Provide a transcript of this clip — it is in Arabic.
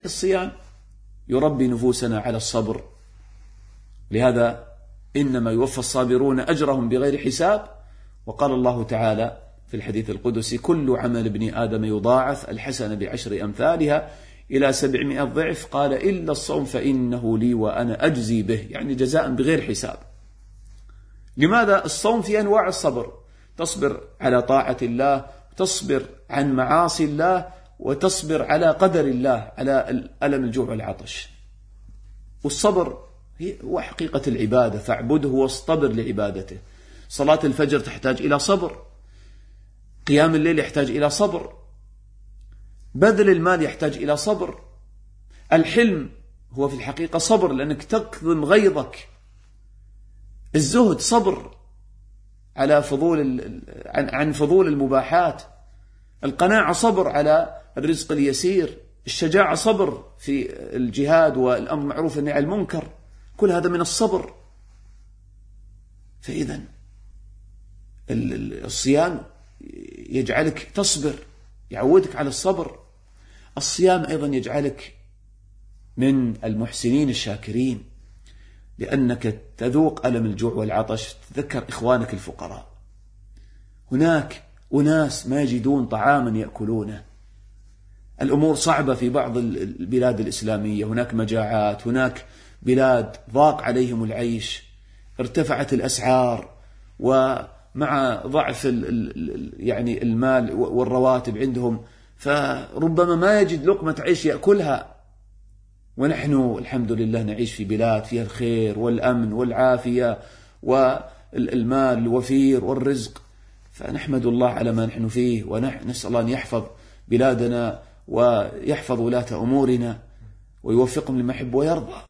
الصيام يربي نفوسنا على الصبر. لهذا إنما يوفى الصابرون أجرهم بغير حساب. وقال الله تعالى في الحديث القدسي: كل عمل ابن آدم يضاعف، الحسنة ب10 أمثالها إلى 700 ضعف، قال إلا الصوم فإنه لي وأنا أجزي به، يعني جزاء بغير حساب. لماذا؟ الصوم في أنواع الصبر، تصبر على طاعة الله، تصبر عن معاصي الله، وتصبر على قدر الله، على ألم الجوع والعطش. والصبر هو حقيقة العبادة، فاعبده واصطبر لعبادته. صلاة الفجر تحتاج إلى صبر، قيام الليل يحتاج إلى صبر، بذل المال يحتاج إلى صبر، الحلم هو في الحقيقة صبر لأنك تكظم غيظك، الزهد صبر على عن فضول المباحات، القناعة صبر على الرزق اليسير، الشجاعة صبر في الجهاد والأمر معروف والنهي عن المنكر، كل هذا من الصبر. فإذا الصيام يجعلك تصبر، يعودك على الصبر. الصيام أيضا يجعلك من المحسنين الشاكرين، لأنك تذوق ألم الجوع والعطش، تذكر إخوانك الفقراء. هناك أناس ما يجدون طعاما يأكلونه، الأمور صعبة في بعض البلاد الإسلامية، هناك مجاعات، هناك بلاد ضاق عليهم العيش، ارتفعت الأسعار، ومع ضعف يعني المال والرواتب عندهم، فربما ما يجد لقمة عيش يأكلها. ونحن الحمد لله نعيش في بلاد فيها الخير والأمن والعافية والمال الوفير والرزق، فنحمد الله على ما نحن فيه، ونسأل الله أن يحفظ بلادنا ويحفظ ولاة أمورنا ويوفقهم لما يحب ويرضى.